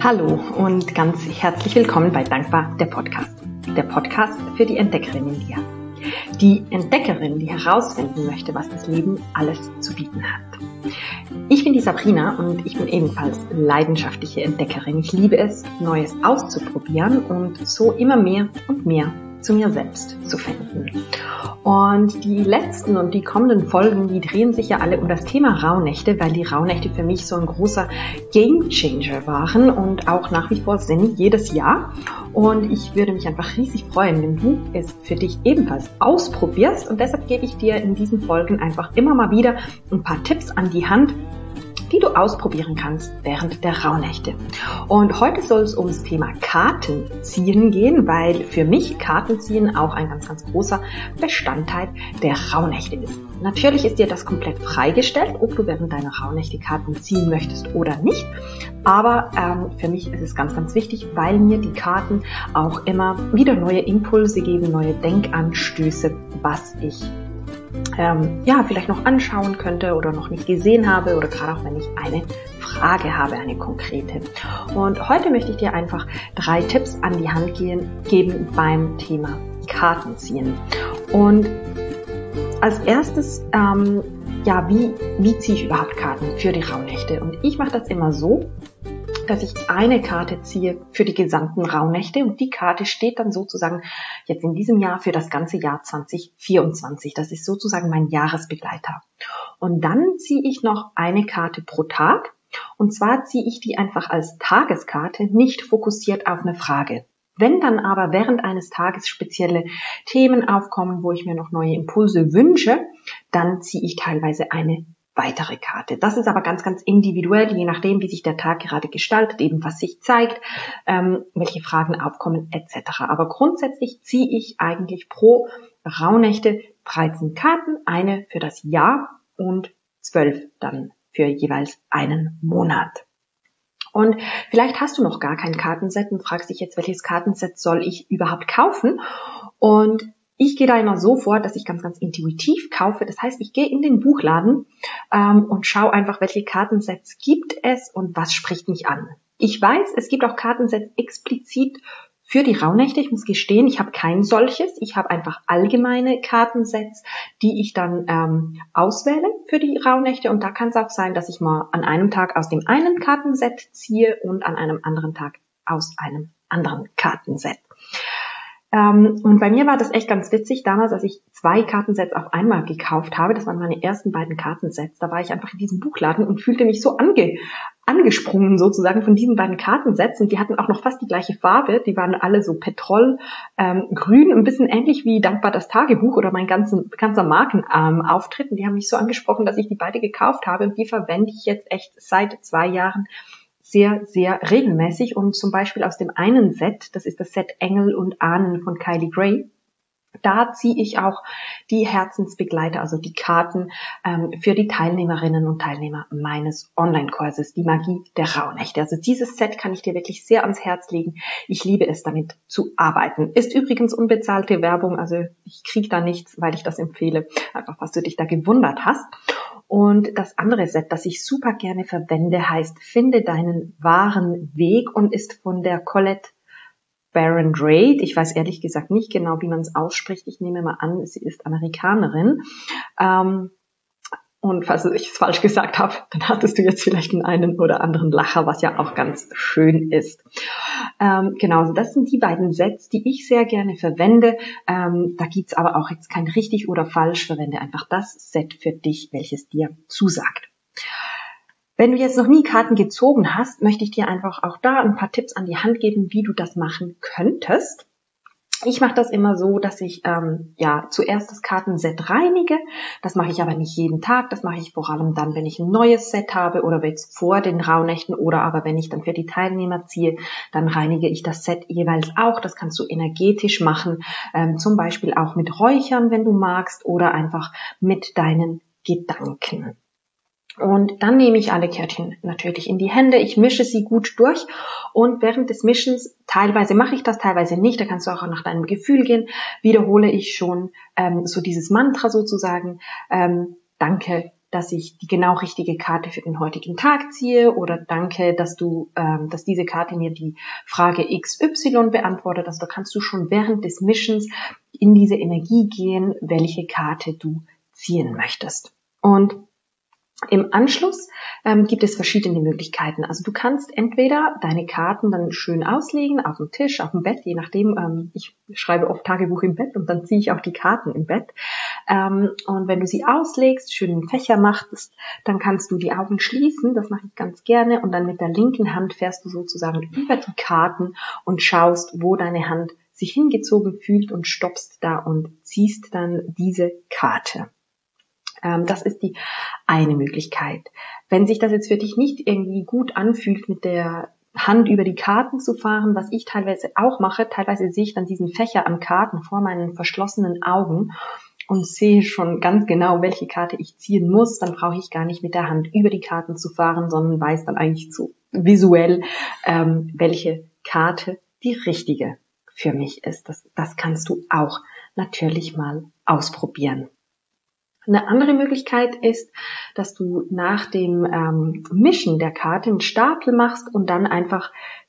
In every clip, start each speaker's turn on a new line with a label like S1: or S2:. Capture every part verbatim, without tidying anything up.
S1: Hallo und ganz herzlich willkommen bei Dankbar, der Podcast. Der Podcast für die Entdeckerin in dir. Die Entdeckerin, die herausfinden möchte, was das Leben alles zu bieten hat. Ich bin die Sabrina und ich bin ebenfalls leidenschaftliche Entdeckerin. Ich liebe es, Neues auszuprobieren und so immer mehr und mehr zu mir selbst zu finden. Und die letzten und die kommenden Folgen, die drehen sich ja alle um das Thema Rauhnächte, weil die Rauhnächte für mich so ein großer Gamechanger waren und auch nach wie vor sind, jedes Jahr. Und ich würde mich einfach riesig freuen, wenn du es für dich ebenfalls ausprobierst. Und deshalb gebe ich dir in diesen Folgen einfach immer mal wieder ein paar Tipps an die Hand, die du ausprobieren kannst während der Rauhnächte. Und heute soll es ums Thema Kartenziehen gehen, weil für mich Kartenziehen auch ein ganz, ganz großer Bestandteil der Rauhnächte ist. Natürlich ist dir das komplett freigestellt, ob du während deiner Rauhnächte Karten ziehen möchtest oder nicht. Aber ähm, für mich ist es ganz, ganz wichtig, weil mir die Karten auch immer wieder neue Impulse geben, neue Denkanstöße, was ich Ähm, ja, vielleicht noch anschauen könnte oder noch nicht gesehen habe oder gerade auch wenn ich eine Frage habe, eine konkrete. Und heute möchte ich dir einfach drei Tipps an die Hand gehen, geben beim Thema Kartenziehen. Und als erstes, ähm, ja, wie, wie ziehe ich überhaupt Karten für die Rauhnächte? Und ich mache das immer so, dass ich eine Karte ziehe für die gesamten Rauhnächte und die Karte steht dann sozusagen jetzt in diesem Jahr für das ganze Jahr zwanzig vierundzwanzig. Das ist sozusagen mein Jahresbegleiter. Und dann ziehe ich noch eine Karte pro Tag und zwar ziehe ich die einfach als Tageskarte, nicht fokussiert auf eine Frage. Wenn dann aber während eines Tages spezielle Themen aufkommen, wo ich mir noch neue Impulse wünsche, dann ziehe ich teilweise eine weitere Karte. Das ist aber ganz, ganz individuell, je nachdem, wie sich der Tag gerade gestaltet, eben was sich zeigt, ähm, welche Fragen aufkommen et cetera. Aber grundsätzlich ziehe ich eigentlich pro Rauhnächte dreizehn Karten, eine für das Jahr und zwölf dann für jeweils einen Monat. Und vielleicht hast du noch gar kein Kartenset und fragst dich jetzt, welches Kartenset soll ich überhaupt kaufen? Und ich gehe da immer so vor, dass ich ganz, ganz intuitiv kaufe. Das heißt, ich gehe in den Buchladen ähm, und schaue einfach, welche Kartensets gibt es und was spricht mich an. Ich weiß, es gibt auch Kartensets explizit für die Rauhnächte. Ich muss gestehen, ich habe kein solches. Ich habe einfach allgemeine Kartensets, die ich dann ähm, auswähle für die Rauhnächte. Und da kann es auch sein, dass ich mal an einem Tag aus dem einen Kartenset ziehe und an einem anderen Tag aus einem anderen Kartenset. Um, und bei mir war das echt ganz witzig, damals, als ich zwei Kartensets auf einmal gekauft habe, das waren meine ersten beiden Kartensets, da war ich einfach in diesem Buchladen und fühlte mich so ange, angesprungen sozusagen von diesen beiden Kartensets und die hatten auch noch fast die gleiche Farbe, die waren alle so petrolgrün, ähm, ein bisschen ähnlich wie Dankbar das Tagebuch oder mein ganzen, ganzer Markenauftritt ähm, und die haben mich so angesprochen, dass ich die beide gekauft habe und die verwende ich jetzt echt seit zwei Jahren sehr, sehr regelmäßig und zum Beispiel aus dem einen Set, das ist das Set Engel und Ahnen von Kylie Grey, da ziehe ich auch die Herzensbegleiter, also die Karten ähm, für die Teilnehmerinnen und Teilnehmer meines Online-Kurses, die Magie der Rauhnächte. Also dieses Set kann ich dir wirklich sehr ans Herz legen. Ich liebe es, damit zu arbeiten. Ist übrigens unbezahlte Werbung, also ich kriege da nichts, weil ich das empfehle, einfach was du dich da gewundert hast. Und das andere Set, das ich super gerne verwende, heißt Finde deinen wahren Weg und ist von der Colette Baron-Reid. Ich weiß ehrlich gesagt nicht genau, wie man es ausspricht. Ich nehme mal an, sie ist Amerikanerin. Ähm, und falls ich es falsch gesagt habe, dann hattest du jetzt vielleicht einen oder anderen Lacher, was ja auch ganz schön ist. Ähm, genau, also das sind die beiden Sets, die ich sehr gerne verwende. Ähm, da gibt's aber auch jetzt kein richtig oder falsch. Verwende einfach das Set für dich, welches dir zusagt. Wenn du jetzt noch nie Karten gezogen hast, möchte ich dir einfach auch da ein paar Tipps an die Hand geben, wie du das machen könntest. Ich mache das immer so, dass ich ähm, ja zuerst das Kartenset reinige. Das mache ich aber nicht jeden Tag. Das mache ich vor allem dann, wenn ich ein neues Set habe oder jetzt vor den Rauhnächten oder aber wenn ich dann für die Teilnehmer ziehe, dann reinige ich das Set jeweils auch. Das kannst du energetisch machen, ähm, zum Beispiel auch mit Räuchern, wenn du magst, oder einfach mit deinen Gedanken. Und dann nehme ich alle Kärtchen natürlich in die Hände, ich mische sie gut durch und während des Mischens, teilweise mache ich das, teilweise nicht, da kannst du auch nach deinem Gefühl gehen, wiederhole ich schon ähm, so dieses Mantra sozusagen, ähm, danke, dass ich die genau richtige Karte für den heutigen Tag ziehe oder danke, dass du, ähm, dass diese Karte mir die Frage X Y beantwortet. Also da kannst du schon während des Mischens in diese Energie gehen, welche Karte du ziehen möchtest. Und im Anschluss ähm, gibt es verschiedene Möglichkeiten. Also du kannst entweder deine Karten dann schön auslegen, auf dem Tisch, auf dem Bett, je nachdem. Ähm, ich schreibe oft Tagebuch im Bett und dann ziehe ich auch die Karten im Bett. Ähm, und wenn du sie auslegst, schön in Fächer machst, dann kannst du die Augen schließen. Das mache ich ganz gerne. Und dann mit der linken Hand fährst du sozusagen über die Karten und schaust, wo deine Hand sich hingezogen fühlt und stoppst da und ziehst dann diese Karte. Das ist die eine Möglichkeit. Wenn sich das jetzt für dich nicht irgendwie gut anfühlt, mit der Hand über die Karten zu fahren, was ich teilweise auch mache, teilweise sehe ich dann diesen Fächer an Karten vor meinen verschlossenen Augen und sehe schon ganz genau, welche Karte ich ziehen muss, dann brauche ich gar nicht mit der Hand über die Karten zu fahren, sondern weiß dann eigentlich so visuell, ähm, welche Karte die richtige für mich ist. Das, das kannst du auch natürlich mal ausprobieren. Eine andere Möglichkeit ist, dass du nach dem ähm, Mischen der Karte einen Stapel machst und dann einfach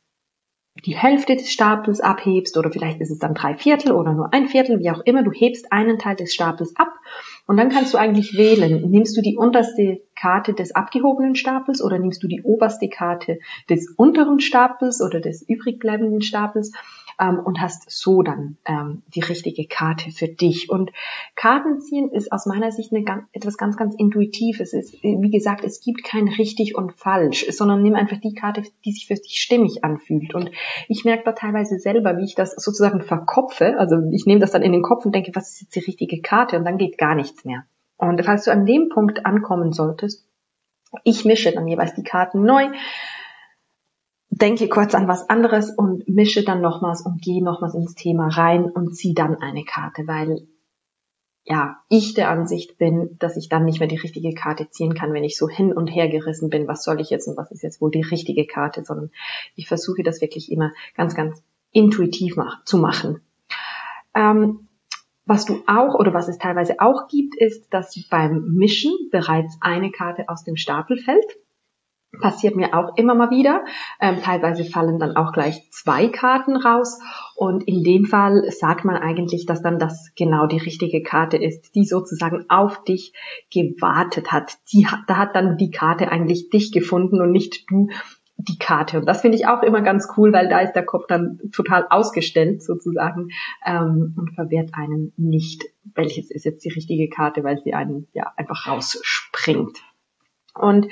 S1: die Hälfte des Stapels abhebst oder vielleicht ist es dann drei Viertel oder nur ein Viertel, wie auch immer. Du hebst einen Teil des Stapels ab und dann kannst du eigentlich wählen. Nimmst du die unterste Karte des abgehobenen Stapels oder nimmst du die oberste Karte des unteren Stapels oder des übrig bleibenden Stapels? Ähm, und hast so dann ähm, die richtige Karte für dich. Und Kartenziehen ist aus meiner Sicht eine ganz, etwas ganz, ganz Intuitives. Es ist, wie gesagt, es gibt kein richtig und falsch, sondern nimm einfach die Karte, die sich für dich stimmig anfühlt. Und ich merke da teilweise selber, wie ich das sozusagen verkopfe. Also ich nehme das dann in den Kopf und denke, was ist jetzt die richtige Karte? Und dann geht gar nichts mehr. Und falls du an dem Punkt ankommen solltest, ich mische dann jeweils die Karten neu, denke kurz an was anderes und mische dann nochmals und gehe nochmals ins Thema rein und ziehe dann eine Karte, weil ja, ich der Ansicht bin, dass ich dann nicht mehr die richtige Karte ziehen kann, wenn ich so hin und her gerissen bin, was soll ich jetzt und was ist jetzt wohl die richtige Karte, sondern ich versuche das wirklich immer ganz, ganz intuitiv mach, zu machen. Ähm, was du auch oder was es teilweise auch gibt, ist, dass beim Mischen bereits eine Karte aus dem Stapel fällt. Passiert mir auch immer mal wieder. Ähm, teilweise fallen dann auch gleich zwei Karten raus. Und in dem Fall sagt man eigentlich, dass dann das genau die richtige Karte ist, die sozusagen auf dich gewartet hat. Die, da hat dann die Karte eigentlich dich gefunden und nicht du die Karte. Und das finde ich auch immer ganz cool, weil da ist der Kopf dann total ausgestellt sozusagen ähm, und verwehrt einen nicht, welches ist jetzt die richtige Karte, weil sie einen ja einfach rausspringt. Und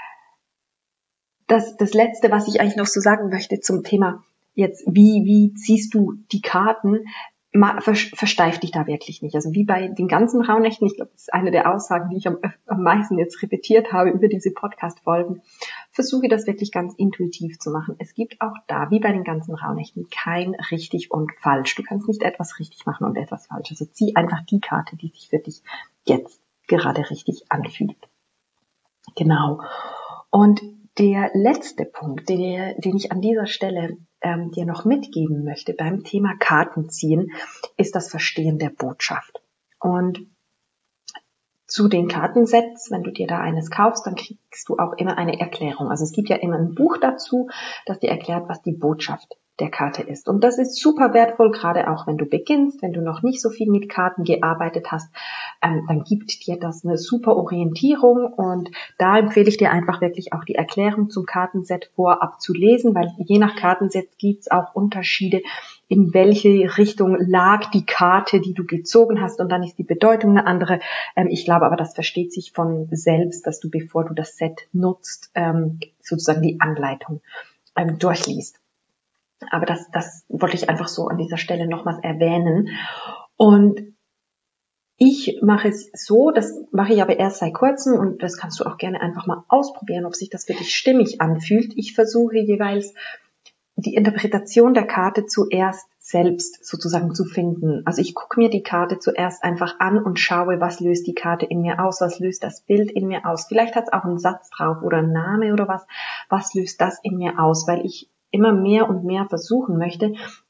S1: Das, das Letzte, was ich eigentlich noch so sagen möchte zum Thema jetzt, wie, wie ziehst du die Karten, ma, ver, versteif dich da wirklich nicht. Also wie bei den ganzen Rauhnächten, ich glaube, das ist eine der Aussagen, die ich am, am meisten jetzt repetiert habe über diese Podcast-Folgen, versuche das wirklich ganz intuitiv zu machen. Es gibt auch da, wie bei den ganzen Rauhnächten, kein richtig und falsch. Du kannst nicht etwas richtig machen und etwas falsch. Also zieh einfach die Karte, die sich für dich jetzt gerade richtig anfühlt. Genau. Und der letzte Punkt, den, den ich an dieser Stelle ähm, dir noch mitgeben möchte beim Thema Kartenziehen, ist das Verstehen der Botschaft. Und zu den Kartensets, wenn du dir da eines kaufst, dann kriegst du auch immer eine Erklärung. Also es gibt ja immer ein Buch dazu, das dir erklärt, was die Botschaft der Karte ist. Und das ist super wertvoll, gerade auch wenn du beginnst, wenn du noch nicht so viel mit Karten gearbeitet hast, ähm, dann gibt dir das eine super Orientierung und da empfehle ich dir einfach wirklich auch die Erklärung zum Kartenset vorab zu lesen, weil je nach Kartenset gibt es auch Unterschiede, in welche Richtung lag die Karte, die du gezogen hast und dann ist die Bedeutung eine andere. Ähm, ich glaube aber, das versteht sich von selbst, dass du, bevor du das Set nutzt, ähm, sozusagen die Anleitung ähm, durchliest. Aber das, das wollte ich einfach so an dieser Stelle nochmals erwähnen. Und ich mache es so, das mache ich aber erst seit kurzem und das kannst du auch gerne einfach mal ausprobieren, ob sich das für dich stimmig anfühlt. Ich versuche jeweils die Interpretation der Karte zuerst selbst sozusagen zu finden. Also ich gucke mir die Karte zuerst einfach an und schaue, was löst die Karte in mir aus, was löst das Bild in mir aus. Vielleicht hat es auch einen Satz drauf oder einen Name oder was. Was löst das in mir aus? Weil ich immer mehr und mehr versuchen möchte,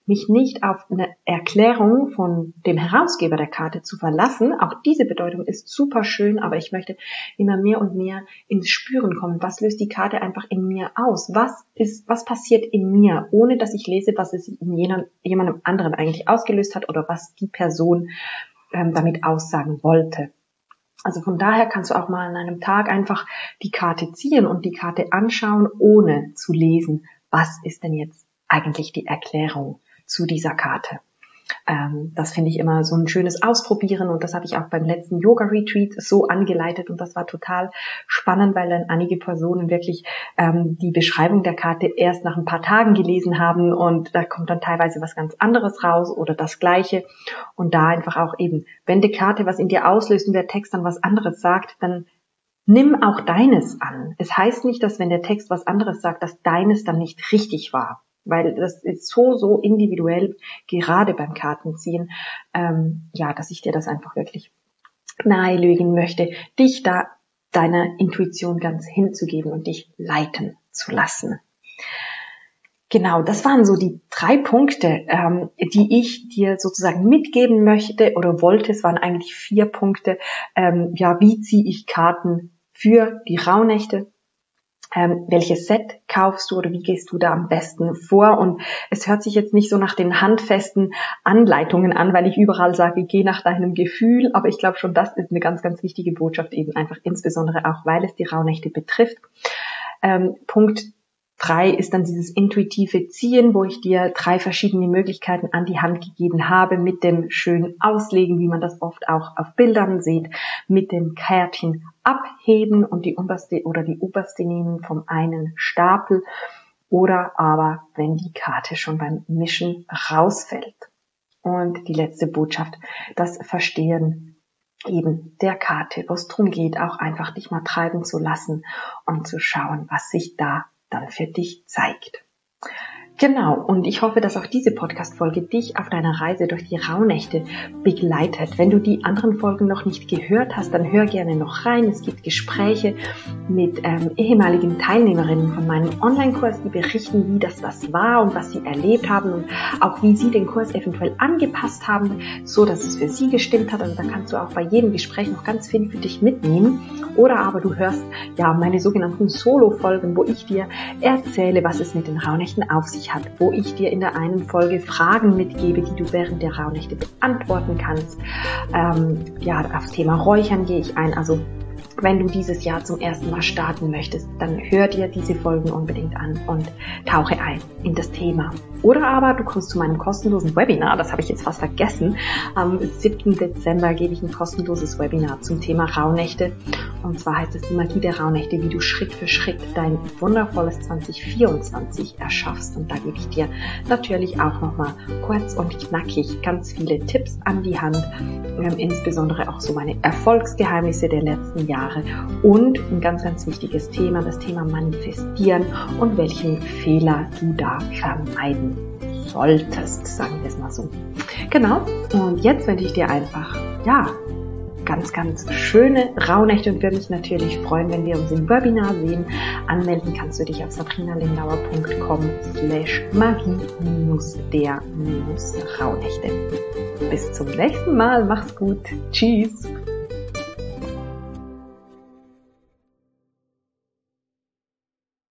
S1: mich nicht auf eine Erklärung von dem Herausgeber der Karte zu verlassen. Auch diese Bedeutung ist super schön, aber ich möchte immer mehr und mehr ins Spüren kommen. Was löst die Karte einfach in mir aus? Was ist, was passiert in mir, ohne dass ich lese, was es in jenem, jemandem anderen eigentlich ausgelöst hat oder was die Person ähm, damit aussagen wollte. Also von daher kannst du auch mal an einem Tag einfach die Karte ziehen und die Karte anschauen, ohne zu lesen, was ist denn jetzt eigentlich die Erklärung zu dieser Karte. Ähm, das finde ich immer so ein schönes Ausprobieren und das habe ich auch beim letzten Yoga-Retreat so angeleitet und das war total spannend, weil dann einige Personen wirklich ähm, die Beschreibung der Karte erst nach ein paar Tagen gelesen haben und da kommt dann teilweise was ganz anderes raus oder das Gleiche und da einfach auch eben, wenn die Karte was in dir auslöst und der Text dann was anderes sagt, dann nimm auch deines an. Es heißt nicht, dass wenn der Text was anderes sagt, dass deines dann nicht richtig war. Weil das ist so, so individuell, gerade beim Kartenziehen, ähm, ja, dass ich dir das einfach wirklich nahelegen möchte, dich da deiner Intuition ganz hinzugeben und dich leiten zu lassen. Genau, das waren so die drei Punkte, ähm, die ich dir sozusagen mitgeben möchte oder wollte. Es waren eigentlich vier Punkte. Ähm, ja, wie ziehe ich Karten für die Rauhnächte? Ähm, welches Set kaufst du oder wie gehst du da am besten vor? Und es hört sich jetzt nicht so nach den handfesten Anleitungen an, weil ich überall sage, geh nach deinem Gefühl. Aber ich glaube schon, das ist eine ganz, ganz wichtige Botschaft eben einfach, insbesondere auch, weil es die Rauhnächte betrifft. Ähm, Punkt drei ist dann dieses intuitive Ziehen, wo ich dir drei verschiedene Möglichkeiten an die Hand gegeben habe, mit dem schönen Auslegen, wie man das oft auch auf Bildern sieht, mit dem Kärtchen abheben und die oberste oder die oberste nehmen vom einen Stapel oder aber, wenn die Karte schon beim Mischen rausfällt. Und die letzte Botschaft, das Verstehen eben der Karte, wo es darum geht, auch einfach dich mal treiben zu lassen und zu schauen, was sich da dann für dich zeigt. Genau, und ich hoffe, dass auch diese Podcast-Folge dich auf deiner Reise durch die Rauhnächte begleitet. Wenn du die anderen Folgen noch nicht gehört hast, dann hör gerne noch rein. Es gibt Gespräche mit ähm, ehemaligen Teilnehmerinnen von meinem Online-Kurs, die berichten, wie das was war und was sie erlebt haben und auch wie sie den Kurs eventuell angepasst haben, so dass es für sie gestimmt hat. Also da kannst du auch bei jedem Gespräch noch ganz viel für dich mitnehmen. Oder aber du hörst ja meine sogenannten Solo-Folgen, wo ich dir erzähle, was es mit den Rauhnächten auf sich hat, wo ich dir in der einen Folge Fragen mitgebe, die du während der Rauhnächte beantworten kannst. Ähm, ja, aufs Thema Räuchern gehe ich ein. Also wenn du dieses Jahr zum ersten Mal starten möchtest, dann hör dir diese Folgen unbedingt an und tauche ein in das Thema. Oder aber du kommst zu meinem kostenlosen Webinar, das habe ich jetzt fast vergessen. Am siebten Dezember gebe ich ein kostenloses Webinar zum Thema Rauhnächte. Und zwar heißt es die Magie der Rauhnächte, wie du Schritt für Schritt dein wundervolles zwanzig vierundzwanzig erschaffst. Und da gebe ich dir natürlich auch nochmal kurz und knackig ganz viele Tipps an die Hand, ähm, insbesondere auch so meine Erfolgsgeheimnisse der letzten Jahre und ein ganz, ganz wichtiges Thema, das Thema Manifestieren und welchen Fehler du da vermeiden solltest, sagen wir es mal so. Genau, und jetzt wünsche ich dir einfach, ja, ganz, ganz schöne Rauhnächte und würde mich natürlich freuen, wenn wir uns im Webinar sehen. Anmelden kannst du dich auf sabrinalindauer punkt com slash magie der Rauhnächte. Bis zum nächsten Mal, mach's gut, tschüss!